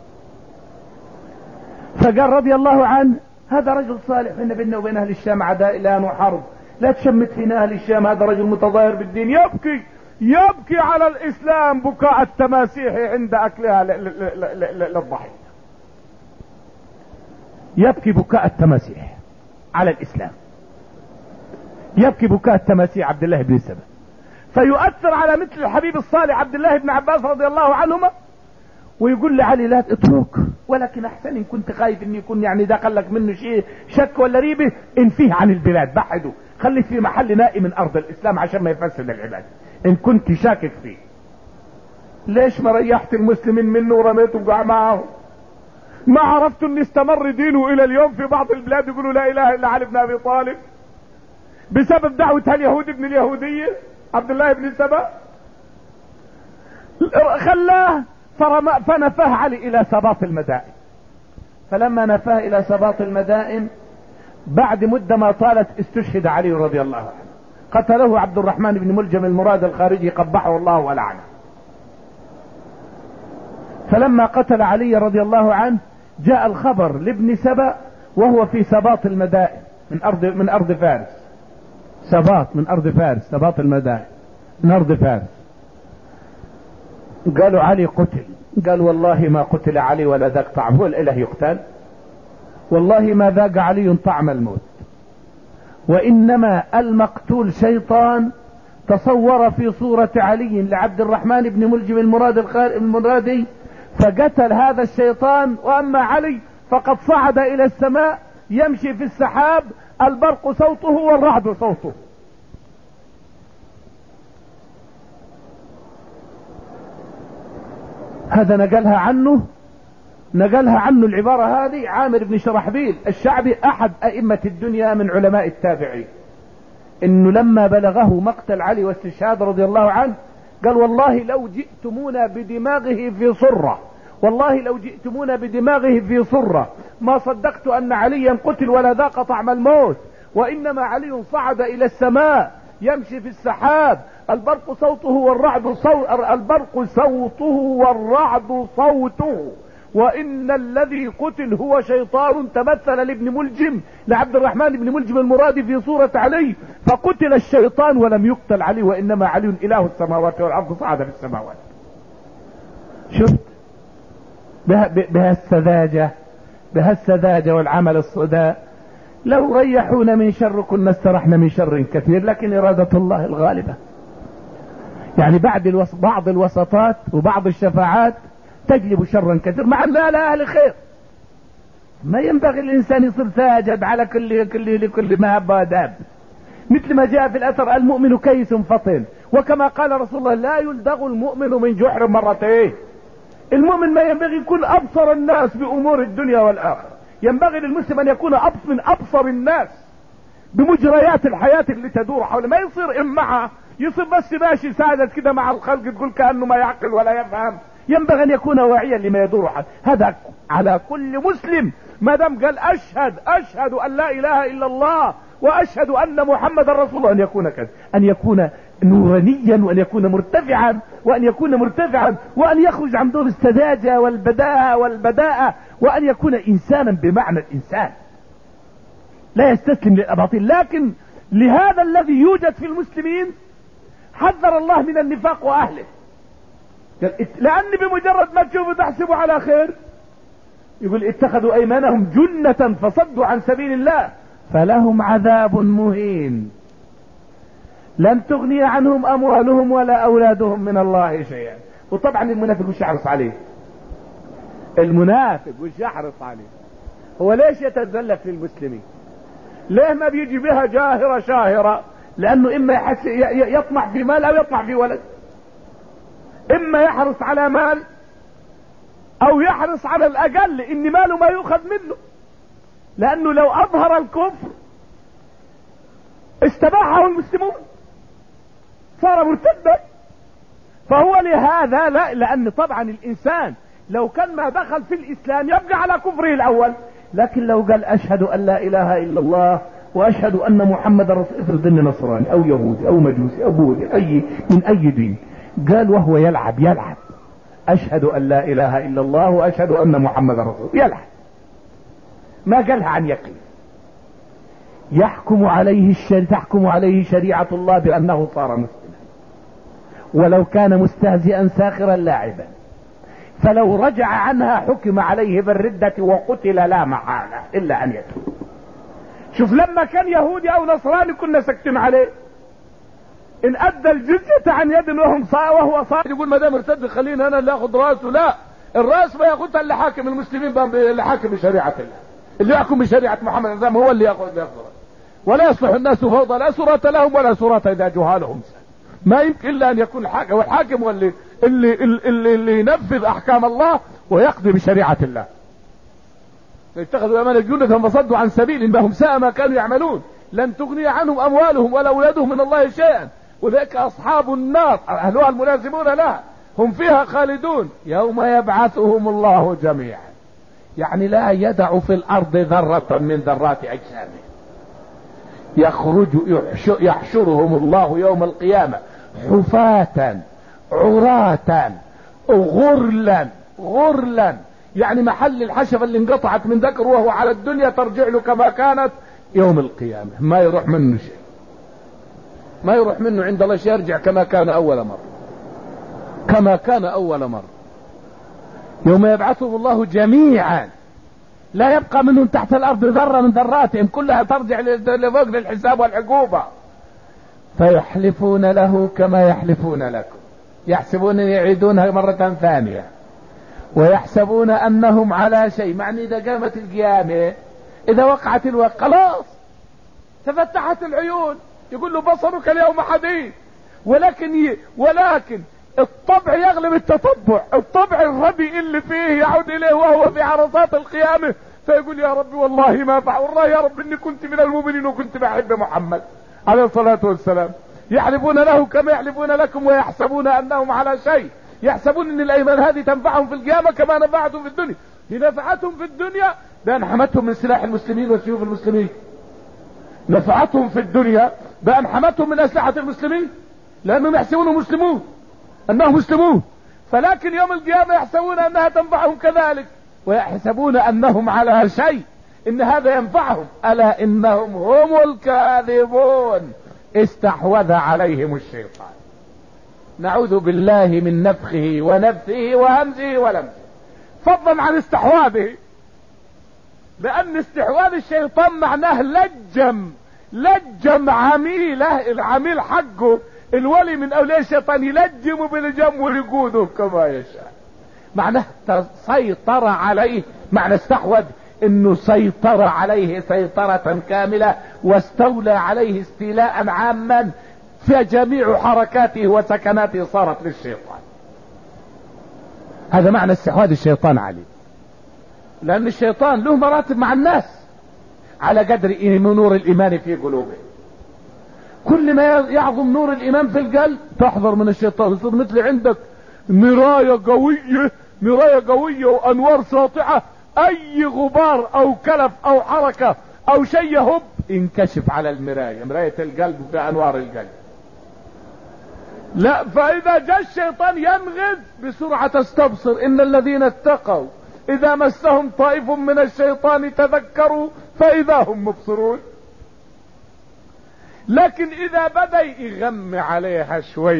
[SPEAKER 1] فقال رضي الله عنه: هذا رجل صالح، إن بيننا وبين أهل الشام عداء الآن وحرب، لا تشمت فينا أهل الشام، هذا رجل متظاهر بالدين يبكي على الإسلام بكاء التماسيح عند أكلها للضحية. يبكي بكاء التماسيح على الإسلام، يبكي بكاء التماسيح عبد الله بن سبأ. فيؤثر على مثل الحبيب الصالح عبد الله بن عباس رضي الله عنهما، ويقول لعلي: لا اترك، ولكن احسن ان كنت خايف ان يكون يعني دخل لك منه شيء شك ولا ريبه، انفيه عن البلاد، بعده، خليه في محل نائي من ارض الاسلام عشان ما يفسد العباد ان كنت شاكك فيه. ليش ما ريحت المسلمين منه ورميته وقع معه؟ ما عرفت ان استمر دينه الى اليوم في بعض البلاد يقولوا لا اله الا علي بن ابي طالب بسبب دعوة اليهود ابن اليهودية عبد الله بن سبأ. خلاه فنفاه علي الى سباط المدائن. فلما نفاه الى سباط المدائن بعد مدة ما طالت استشهد علي رضي الله عنه. قتله عبد الرحمن بن ملجم المراد الخارجي قبحه الله ولعنه. فلما قتل علي رضي الله عنه جاء الخبر لابن سبأ وهو في سباط المدائن من ارض فارس. سباط من ارض فارس، سباط المدائن من ارض فارس. قالوا علي قتل. قال: والله ما قتل علي ولا ذاق طعم، هو الاله يقتل؟ والله ما ذاق علي طعم الموت، وانما المقتول شيطان تصور في صورة علي لعبد الرحمن بن ملجم المرادي فقتل هذا الشيطان. واما علي فقد صعد الى السماء يمشي في السحاب، البرق صوته والرعد صوته. هذا نقلها عنه العبارة هذه عامر بن شرحبيل الشعبي احد ائمة الدنيا من علماء التابعين، انه لما بلغه مقتل علي واستشهاد رضي الله عنه قال: والله لو جئتمونا بدماغه في صرة، والله لو جئتمونا بدماغه في صرة ما صدقت ان عليا قتل ولا ذاق طعم الموت، وانما علي صعد الى السماء يمشي في السحاب، البرق صوته والرعد صوته، وان الذي قتل هو شيطان تمثل لابن ملجم لعبد الرحمن بن ملجم المرادي في صورة علي، فقتل الشيطان ولم يقتل علي، وانما علي اله السماوات والارض صعد في السماوات. شفت بها السذاجة والعمل الصداء. لو ريحونا من شر كنا استرحنا من شر كثير، لكن إرادة الله الغالبة. يعني بعض الوسطات وبعض الشفاعات تجلب شرا كثير مع لا أهل خير. ما ينبغي الإنسان يصير ساجد على كل ما هب وداب، مثل ما جاء في الأثر: المؤمن كيس فطن، وكما قال رسول الله: لا يلدغ المؤمن من جحر مرتين. المؤمن ما ينبغي يكون أبصر الناس بأمور الدنيا والآخرة، ينبغي للمسلم أن يكون من أبصر الناس بمجريات الحياة اللي تدور حوله، ما يصير إمعة يصير بس ماشي ساعدت كده مع الخلق تقول كأنه ما يعقل ولا يفهم. ينبغي أن يكون واعيا لما يدور حوله. هذا على كل مسلم ما دام قال أشهد أن لا إله إلا الله وأشهد أن محمد رسول الله، أن يكون كذا، أن يكون نورانيا، وأن يكون مرتفعا، وأن يخرج عن دور السذاجة والبداءة، وأن يكون إنسانا بمعنى الإنسان، لا يستسلم للأباطيل. لكن لهذا الذي يوجد في المسلمين حذر الله من النفاق وأهله، لأن بمجرد ما تشوفوا تحسبوا على خير، يقول: اتخذوا أيمانهم جنة فصدوا عن سبيل الله
[SPEAKER 2] فلهم عذاب مهين. لن تغني عنهم أموالهم ولا أولادهم من الله شيئا. وطبعا المنافق وش يحرص عليه؟ المنافق وش يحرص عليه؟ هو ليش يتزلف للمسلمين؟ ليه ما بيجي بها جاهرة شاهرة؟ لأنه إما يطمع في مال أو يطمع في ولد، إما يحرص على مال أو يحرص على الأقل إن ماله ما يؤخذ منه، لأنه لو أظهر الكفر استباحه المسلمون صار مرتدا. فهو لهذا لا، لأن طبعا الإنسان لو كان ما دخل في الإسلام يبقى على كفره الأول، لكن لو قال أشهد أن لا إله إلا الله وأشهد أن محمد رسول، افرض إنه نصراني أو يهودي أو مجوسي أو بوذي من أي دين، قال وهو يلعب أشهد أن لا إله إلا الله وأشهد أن محمد رسول، يلعب، ما قالها عن يقين. تحكم عليه شريعة الله بأنه صار مسلما، ولو كان مستهزئا ساخرا لاعبا، فلو رجع عنها حكم عليه بالردة وقتل لا محالة إلا أن يتوب. شوف لما كان يهودي أو نصراني كنا سكتين عليه، إن أدى الجزية عن يد وهو صار يقول ما دام ارتد خلينا أنا اللي أخذ رأسه. لا، الرأس ما ياخذها اللي حاكم المسلمين، اللي حاكم بشريعة الله، اللي يحكم بشريعة محمد الإسلام هو اللي ياخذ رأسه. ولا يصلح الناس فوضى، لا سرة لهم ولا سرة إذا جهالهم. ما يمكن إلا أن يكون الحاكم، والحاكم هو اللي ينفذ أحكام الله ويقضي بشريعة الله. اتخذوا أمانة جنة فصدوا عن سبيل إنهم ساء ما كانوا يعملون. لن تغني عنهم أموالهم ولا أولادهم من الله شيئا، وذلك أصحاب النار أهلها الملازمون لها هم فيها خالدون يوم يبعثهم الله جميعا. يعني لا يدع في الأرض ذرة من ذرات أجسامه، يحشرهم الله يوم القيامة حفاة عراة غرلا، يعني محل الحشفة اللي انقطعت من ذكر وهو على الدنيا ترجع له كما كانت يوم القيامة، ما يروح منه شيء، ما يروح منه عند الله شيء، يرجع كما كان أول مرة. يوم يبعثهم الله جميعا لا يبقى منهم تحت الأرض ذرة من ذراتهم، كلها ترجع لفوق للحساب والعقوبة. فيحلفون له كما يحلفون لكم، يحسبون أن يعيدونها مرة ثانية، ويحسبون أنهم على شيء. معني إذا قامت القيامة، إذا وقعت خلاص تفتحت العيون، يقول له بصرك اليوم حديد. ولكن الطبع يغلب التطبع، الطبع الردي اللي فيه يعود إليه وهو في عرصات القيامة، فيقول يا رب والله ما فعل، والله يا رب إني كنت من المؤمنين وكنت بحب محمد عليه الصلاة والسلام. يحلفون له كما يحلفون لكم ويحسبون أنهم على شيء، يحسبون أن الأيمان هذه تنفعهم في القيامة كما نفعتهم في الدنيا. لنفعتهم في الدنيا بأن حمتهم من سلاح المسلمين وسيوف المسلمين، نفعتهم في الدنيا بأن حمتهم من أسلحة المسلمين، لأنهم يحسبون أنهم مسلمون. فلكن يوم القيامة يحسبون أنها تنفعهم كذلك، ويحسبون أنهم على شيء، إن هذا ينفعهم. ألا إنهم هم الكاذبون، استحوذ عليهم الشيطان. نعوذ بالله من نفخه ونفثه وهمزه ولمزه، فضلا عن استحواذه، لأن استحواذ الشيطان معناه لجم عميله، العميل حقه الولي من أولياء الشيطان يلجم بلجم ويقوده كما يشاء. معناه سيطر عليه، معنى استحوذ انه سيطر عليه سيطرة كاملة، واستولى عليه استيلاء عاما، فجميع حركاته وسكناته صارت للشيطان. هذا معنى استحواذ الشيطان عليه، لأن الشيطان له مراتب مع الناس على قدر نور الإيمان في قلوبهم. كل ما يعظم نور الإيمان في القلب تحذر من الشيطان. يصير مثل عندك مراية قوية وأنوار ساطعة، أي غبار أو كلف أو حركة أو شيء يهب ينكشف على مراية القلب بأنوار القلب. لا، فإذا جاء الشيطان ينغز بسرعة تستبصر. إن الذين اتقوا إذا مسهم طائف من الشيطان تذكروا فإذا هم مبصرون. لكن إذا بدأ يغم عليها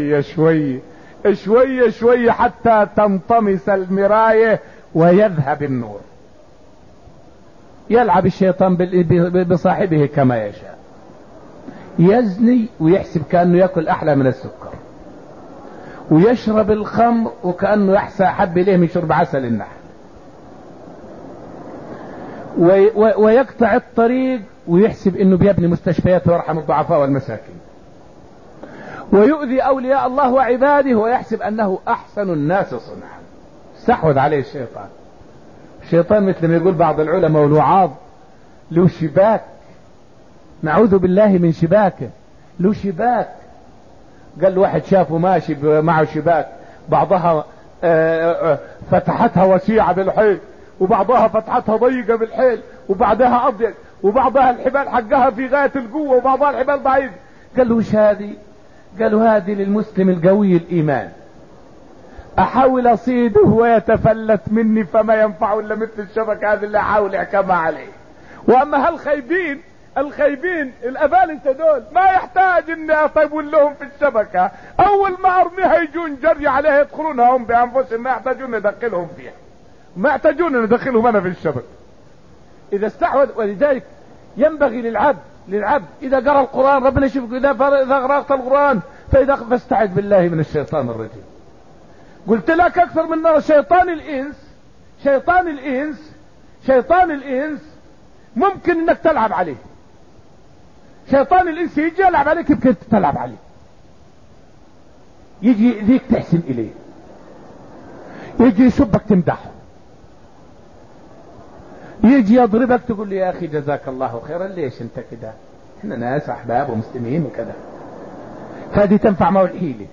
[SPEAKER 2] شوية حتى تنطمس المراية ويذهب النور.
[SPEAKER 1] يلعب الشيطان بصاحبه كما يشاء، يزني ويحسب كأنه يأكل أحلى من السكر، ويشرب الخمر وكأنه يحسى حب إليه من شرب عسل النحل، ويقطع الطريق ويحسب انه بيبني مستشفيات ويرحم الضعفاء والمساكين، ويؤذي اولياء الله وعباده ويحسب انه احسن الناس صنعا. استحوذ عليه الشيطان. الشيطان مثل ما يقول بعض العلماء والوعاظ له شباك، نعوذ بالله من شباكه، له شباك. قال واحد شافه ماشي معه شباك، بعضها فتحتها وسيعة بالحيل، وبعضها فتحتها ضيقة بالحيل، وبعدها أضيق، وبعضها الحبال حقها في غاية القوة، وبعضها الحبال ضعيف. قال له وش هذه؟ قالوا هذه للمسلم القوي الإيمان، أحاول أصيده ويتفلت مني فما ينفع إلا مثل الشبكة هذه اللي أحاول أحكمها عليه. وأما الخيبين الأبالسة دول ما يحتاج إني أطيبون لهم في الشبكة، أول ما أرميها يجون جري عليها يدخلونها هم بأنفسهم، ما يحتاجون ندخلهم فيها، ما يحتاجون ندخلهم أنا في الشبكة. إذا استحوذ. ولذلك ينبغي للعبد إذا قرأ القرآن، ربنا يشوفك إذا قرأت القرآن فاستعذ بالله من الشيطان الرجيم. قلت لك أكثر من مرة شيطان الإنس ممكن إنك تلعب عليه. شيطان الإنس يجي يلعب عليك، يمكن تلعب عليه، يجي يأذيك تحسن إليه، يجي يسبك تمدحه، يجي يضربك تقول لي يا أخي جزاك الله خيرا، ليش أنت كده؟ إحنا ناس أحباب ومسلمين وكذا. هذه تنفع معه الحيلة.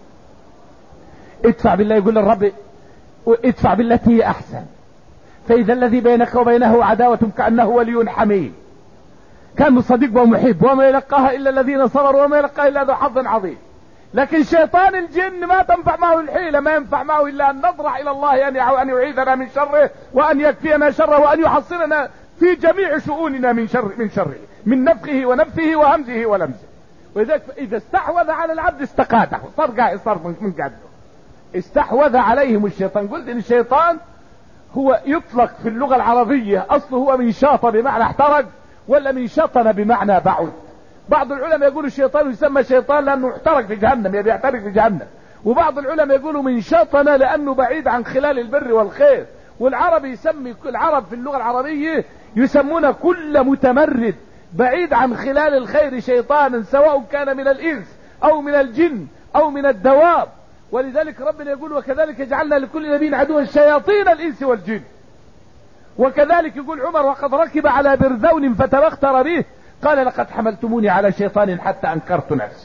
[SPEAKER 1] ادفع بالله، يقول الرب ادفع بالتي هي أحسن، فإذا الذي بينك وبينه عداوة كأنه ولي حميم. كان صديق ومحب، وما يلقاها إلا الذين صبروا وما يلقاها إلا ذو حظ عظيم. لكن شيطان الجن ما تنفع معه الحيلة، ما ينفع معه إلا أن نضرع إلى الله أن يعيذنا من شره، وأن يكفينا شره، وأن يحصننا في جميع شؤوننا من شره، من نفخه ونفثه وهمزه ولمزه. وإذا إذا استحوذ على العبد استقاده، صار من قده، استحوذ عليهم الشيطان. قلت إن الشيطان هو يطلق في اللغة العربية أصله هو من شاط بمعنى احترق، ولا من شطن بمعنى بعد. بعض العلماء يقولوا الشيطان يسمى شيطان لأنه احترق في جهنم، يبي يحترق في جهنم. وبعض العلماء يقولوا من شطن لأنه بعيد عن خلال البر والخير. والعرب العرب في اللغة العربية يسمون كل متمرد بعيد عن خلال الخير شيطانا، سواء كان من الإنس أو من الجن أو من الدواب. ولذلك ربنا يقول وكذلك جعلنا لكل نبي عدوا شياطين الإنس والجن. وكذلك يقول عمر وقد ركب على برذون فتبختر به قال لقد حملتموني على شيطان حتى أنكرت نفسي.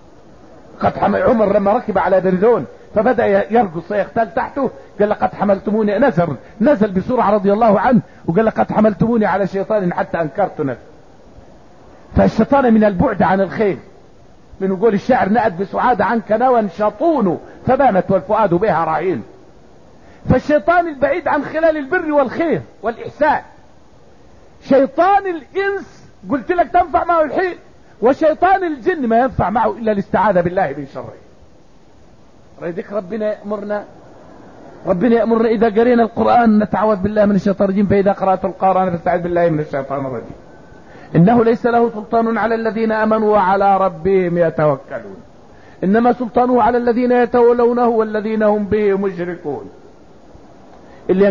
[SPEAKER 1] عمر لما ركب على برذون فبدأ يرقص ويختل تحته قال لقد حملتموني، نزل بسرعة رضي الله عنه وقال لقد حملتموني على شيطان حتى أنكرت نفسي. فالشيطان من البعد عن الخير، من يقول الشاعر نأت بسعادة عنك نوى شطون فبانت والفؤاد بها رهين. فالشيطان البعيد عن خلال البر والخير والإحسان. شيطان الإنس قلت لك تنفع معه الحيل، وشيطان الجن ما ينفع معه إلا الاستعاذة بالله من شره. رأيك ربنا يأمرنا إذا قرينا القرآن نتعوذ بالله من الشيطان الرجيم، فإذا قرأت القرآن فاستعذ بالله من الشيطان الرجيم. إنه ليس له سلطان على الذين آمنوا وعلى ربهم يتوكلون، إنما سلطانه على الذين يتولونه والذين هم به مشركون. اللي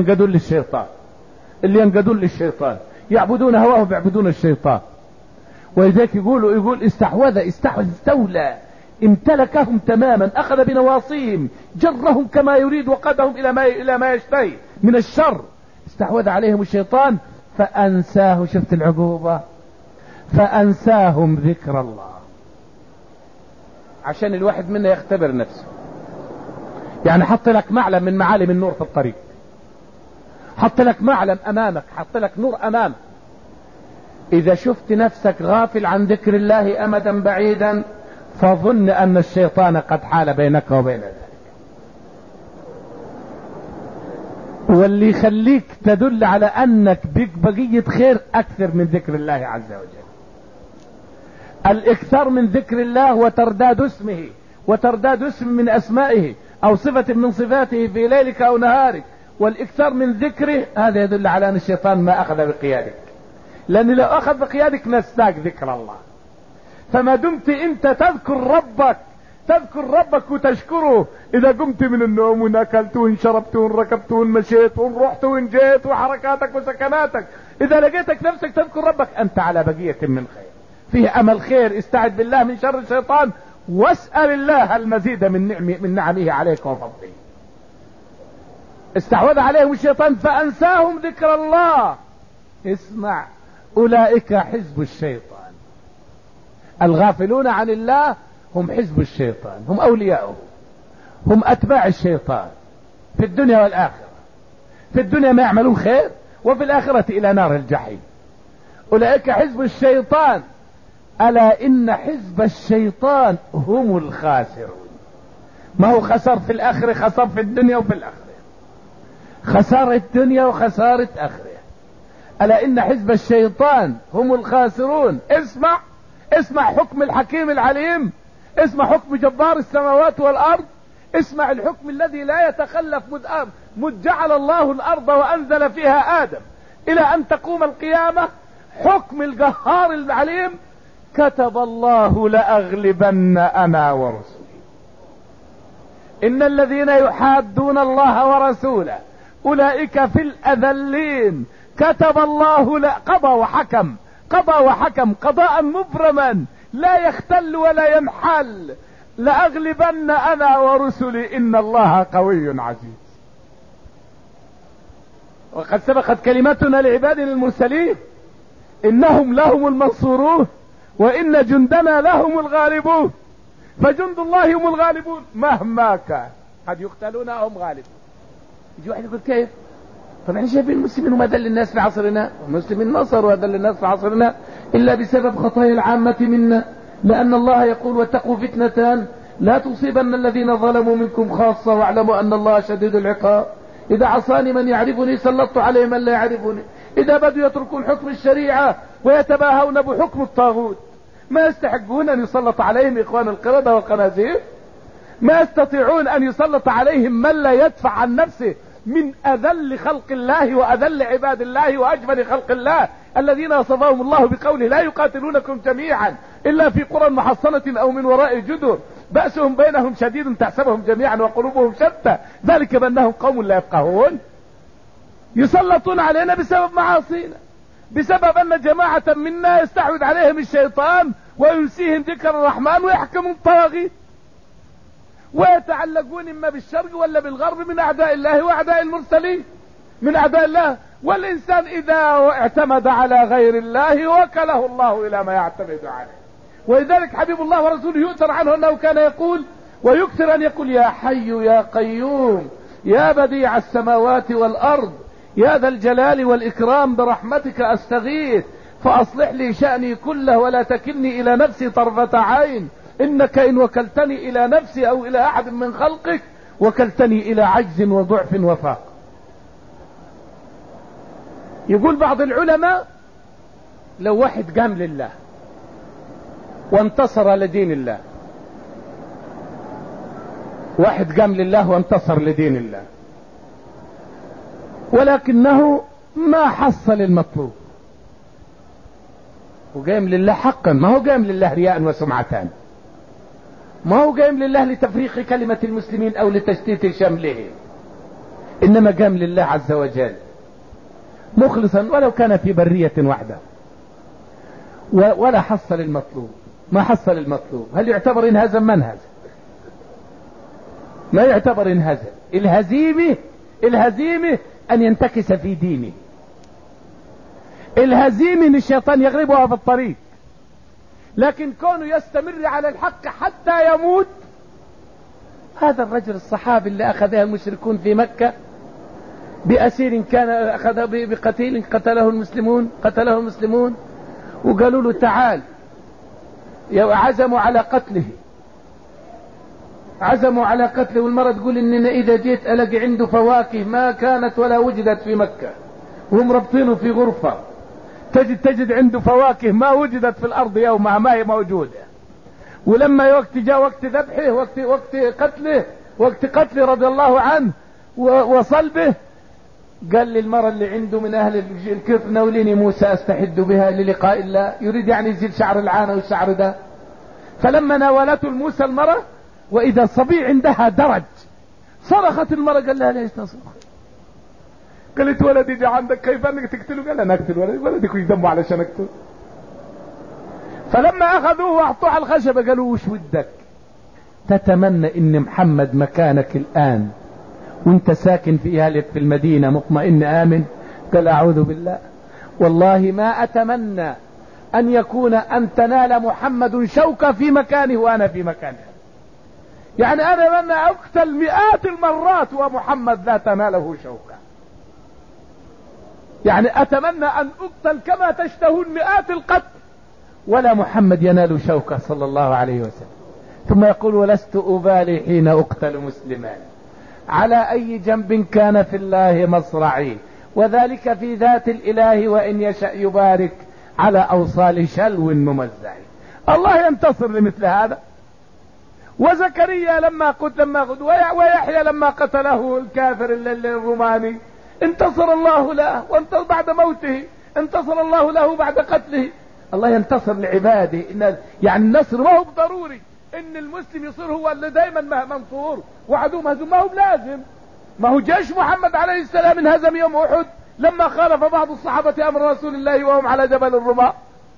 [SPEAKER 1] ينقدون للشيطان يعبدون هواه ويعبدون الشيطان. ولذلك يقول استحوذ استولى، امتلكهم تماما، أخذ بنواصيهم، جرهم كما يريد وقادهم إلى ما يشتهي من الشر. استحوذ عليهم الشيطان فأنساه، شفت العقوبة، فأنساهم ذكر الله. عشان الواحد منا يختبر نفسه. يعني حط لك معلم من معالم النور في الطريق، حط لك معلم أمامك، حط لك نور أمامك. إذا شفت نفسك غافل عن ذكر الله أمدا بعيدا فظن أن الشيطان قد حال بينك وبين ذلك. واللي يخليك تدل على أنك بك بقية خير أكثر من ذكر الله عز وجل. الإكثار من ذكر الله وترداد اسمه، وترداد اسم من أسمائه أو صفة من صفاته في ليلك أو نهارك، والإكثار من ذكره، هذا يدل على أن الشيطان ما أخذ بقيادك. لأن لو أخذ بقيادك نساك ذكر الله. فما دمت أنت تذكر ربك وتشكره، إذا قمت من النوم وإن أكلت وإن شربت وإن ركبت وإن مشيت وإن رحت وإن جيت وحركاتك وسكناتك، إذا لقيتك نفسك تذكر ربك أنت على بقية من خير، فيه أمل خير. استعذ بالله من شر الشيطان واسأل الله المزيد من نعمه عليك وفضله. استحوذ عليهم الشيطان فأنساهم ذكر الله. اسمع، أولئك حزب الشيطان. الغافلون عن الله هم حزب الشيطان، هم أولياؤه، هم أتباع الشيطان في الدنيا والآخرة. في الدنيا ما يعملون خير، وفي الآخرة إلى نار الجحيم. أولئك حزب الشيطان، ألا إن حزب الشيطان هم الخاسرون. ما هو خسر في الآخرة، خسر في الدنيا وفي الآخرة، خسارة الدنيا وخسارة آخرة. ألا إن حزب الشيطان هم الخاسرون. اسمع حكم الحكيم العليم، اسمع حكم جبار السماوات والأرض، اسمع الحكم الذي لا يتخلف مذ جعل الله الأرض وأنزل فيها آدم إلى أن تقوم القيامة. حكم القهار العليم: كتب الله لأغلبن أنا ورسلي. إن الذين يحادون الله ورسوله أولئك في الأذلين. كتب الله قضى وحكم قضاء مبرما لا يختل ولا ينحل: لأغلبن أنا ورسلي إن الله قوي عزيز. وقد سبقت كلمتنا لعبادنا المرسلين إنهم لهم المنصورون وإن جندنا لهم الغالبون. فجند الله هم الغالبون مهما كان، قد يقتلون هم غالبون. يجي واحد يقول كيف؟ طبعا احنا شايفين المسلمين وما دل الناس في عصرنا، المسلمين نصروا وذل الناس في عصرنا إلا بسبب خطايا العامة منا، لأن الله يقول: واتقوا فتنة لا تصيبن الذين ظلموا منكم خاصة واعلموا أن الله شديد العقاب. إذا عصاني من يعرفني سلطت عليه من لا يعرفني. إذا بدوا يتركون حكم الشريعة ويتباهون بحكم الطاغوت، ما يستحقون أن يسلط عليهم إخوان القردة والخنازير؟ ما يستطيعون أن يسلط عليهم من لا يدفع عن نفسه من أذل خلق الله وأذل عباد الله وأجمل خلق الله الذين وصفهم الله بقوله: لا يقاتلونكم جميعا إلا في قرى محصنة أو من وراء جدر بأسهم بينهم شديد تحسبهم جميعا وقلوبهم شتى ذلك بأنهم قوم لا يفقهون. يسلطون علينا بسبب معاصينا، بسبب أن جماعة منا يستحوذ عليهم الشيطان وينسيهم ذكر الرحمن ويحكمون الطواغيت ويتعلقون إما بالشرق ولا بالغرب من أعداء الله وأعداء المرسلين من أعداء الله. والإنسان إذا اعتمد على غير الله وكله الله إلى ما يعتمد عليه. ولذلك حبيب الله ورسوله يؤثر عنه أنه كان يقول ويكثر أن يقول: يا حي يا قيوم يا بديع السماوات والأرض يا ذا الجلال والإكرام برحمتك أستغيث فأصلح لي شأني كله ولا تكلني إلى نفسي طرفة عين إنك إن وكلتني إلى نفسي أو إلى أحد من خلقك وكلتني إلى عجز وضعف وفاق. يقول بعض العلماء: لو واحد قام لله وانتصر لدين الله، واحد قام لله وانتصر لدين الله ولكنه ما حصل المطلوب وقام لله حقا، ما هو قام لله رياء وسمعتان، ما هو قام لله لتفريق كلمة المسلمين أو لتشتيت شملهم، إنما قام لله عز وجل مخلصا ولو كان في برية واحدة ولا حصل المطلوب، ما حصل المطلوب، هل يعتبر انهزم؟ ما انهزم، ما يعتبر انهزم. الهزيمة أن ينتكس في دينه. الهزيمة ان الشيطان يغلبها في الطريق، لكن كونه يستمر على الحق حتى يموت. هذا الرجل الصحابي اللي أخذها المشركون في مكة بأسير كان أخذ بقتيل قتله المسلمون وقالوا له: تعال. عزموا على قتله والمرة تقول إننا إذا جيت ألاقي عنده فواكه ما كانت ولا وجدت في مكة وهم ربطينه في غرفة، تجد عنده فواكه ما وجدت في الأرض يومها، ما هي موجودة. ولما جاء وقت ذبحه وقت قتله رضي الله عنه وصلبه قال للمرأة اللي عنده من أهل الكفر نوليني موسى أستحد بها للقاء الله، يريد يعني يزيل شعر العانة والشعر ده. فلما ناولته الموسى المرأة وإذا الصبي عندها درج، صرخت المرأة، قال لها ليش تصرخ؟ قالت ولدي دي عندك، كيف أنك تقتله؟ قال أنا أقتل ولدي كويس دمه علشان أقتله. فلما أخذوه وأحطوه على الخشبة قالوا وش ودك؟ تتمنى إن محمد مكانك الآن وانت ساكن في أهلك في المدينة مطمئن آمن؟ قال أعوذ بالله، والله ما أتمنى أن يكون أن تنال محمد شوكة في مكانه وأنا في مكانه. يعني أنا أتمنى أقتل مئات المرات ومحمد لا تناله شوكة. يعني أتمنى أن أقتل كما تشتهون مئات القتل ولا محمد ينال شوكة صلى الله عليه وسلم. ثم يقول ولست أبالي حين أقتل مسلما على أي جنب كان في الله مصرعي، وذلك في ذات الإله وإن يشأ يبارك على أوصال شلو ممزع. الله ينتصر لمثل هذا. وزكريا لما قتل ويحيى لما قتله الكافر الروماني انتصر الله له، وانتصر بعد موته، انتصر الله له بعد قتله. الله ينتصر لعباده. يعني النصر ما هو ضروري ان المسلم يصير هو اللي دايما منصور وعدو مهزوم، ما هو لازم. ما هو جيش محمد عليه السلام انهزم يوم احد لما خالف بعض الصحابة امر رسول الله وهم على جبل الرماة.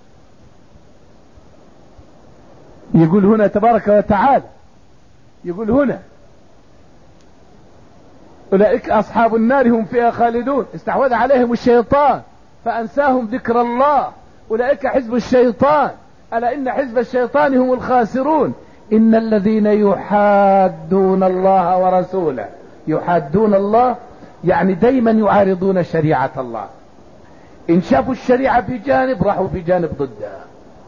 [SPEAKER 1] يقول هنا تبارك وتعالى، يقول هنا أولئك أصحاب النار هم فيها خالدون، استحوذ عليهم الشيطان فأنساهم ذكر الله، أولئك حزب الشيطان ألا إن حزب الشيطان هم الخاسرون. إن الذين يحادون الله ورسوله، يحادون الله يعني دايما يعارضون شريعة الله. إن شافوا الشريعة في جانب راحوا في جانب ضدها،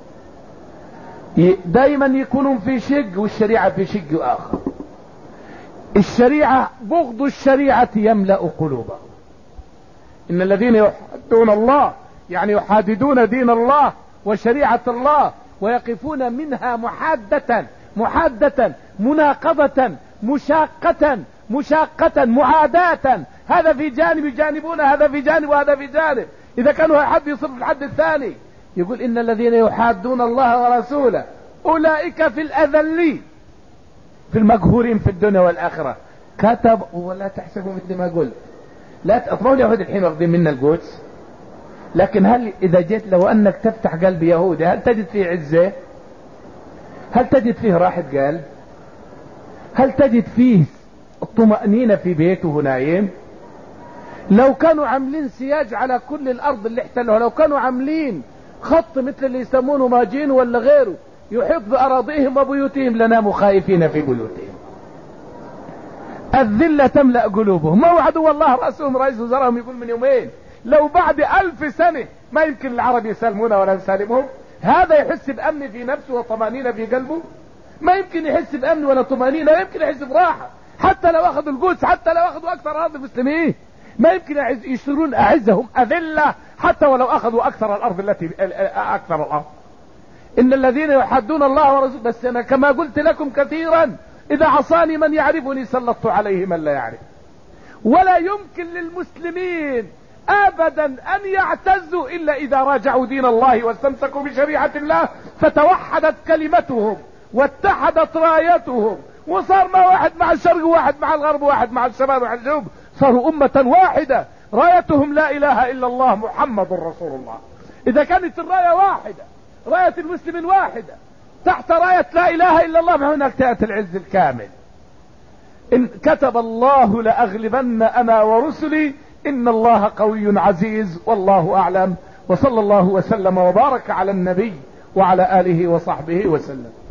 [SPEAKER 1] دايما يكونون في شق والشريعة في شق آخر. الشريعة بغض الشريعة يملأ قلوبهم. إن الذين يحادون الله يعني يحاددون دين الله وشريعة الله ويقفون منها محادة مناقضة مشاقة معاداة، هذا في جانب يجانبون هذا في جانب وهذا في جانب. إذا كانوا حد يصر في الحد الثاني. يقول إن الذين يحادون الله ورسوله أولئك في الأذلين، في المقهورين في الدنيا والآخرة. كتب ولا تحسبوا مثل ما قلت، لا أطمعوا اليهود الحين واخذين منا القدس، لكن هل إذا جيت لو أنك تفتح قلب يهودي هل تجد فيه عزة؟ هل تجد فيه راحة قلب؟ هل تجد فيه الطمأنينة في بيته نايم؟ لو كانوا عاملين سياج على كل الأرض اللي احتلوها، لو كانوا عاملين خط مثل اللي يسمونه ماجين ولا غيره يحيط بأراضيهم وبيوتهم لناموا خائفين في بيوتهم. الذلة تملأ قلوبهم. ما وعدوا والله رأسهم رئيس وزراءهم يقول من يومين لو بعد 1000 سنة ما يمكن العرب يسلمون ولا نسالمهم. هذا يحس بأمن في نفسه وطمأنينة في قلبه؟ ما يمكن يحس بأمن ولا طمأنينة، لا يمكن يحس براحة. حتى لو أخذوا القدس، حتى لو أخذوا أكثر أراضي المسلمين، ما يمكن يشترون أعزهم أذلة حتى ولو أخذوا أكثر الأرض التي أكثر الأرض. إن الذين يحادون الله ورسوله. بس أنا كما قلت لكم كثيرا إذا عصاني من يعرفني سلطت عليه من لا يعرف. ولا يمكن للمسلمين أبدا أن يعتزوا إلا إذا راجعوا دين الله واستمسكوا بشريعة الله، فتوحدت كلمتهم واتحدت رايتهم، وصار ما واحد مع الشرق وواحد مع الغرب وواحد مع الشمال وواحد الجنوب، صاروا أمة واحدة رايتهم لا إله إلا الله محمد رسول الله. إذا كانت الراية واحدة، راية المسلمين واحدة تحت راية لا إله إلا الله، فهناك تأتي العز الكامل. إن كتب الله لأغلبن أنا ورسلي إن الله قوي عزيز. والله أعلم، وصلى الله وسلم وبارك على النبي وعلى آله وصحبه وسلم.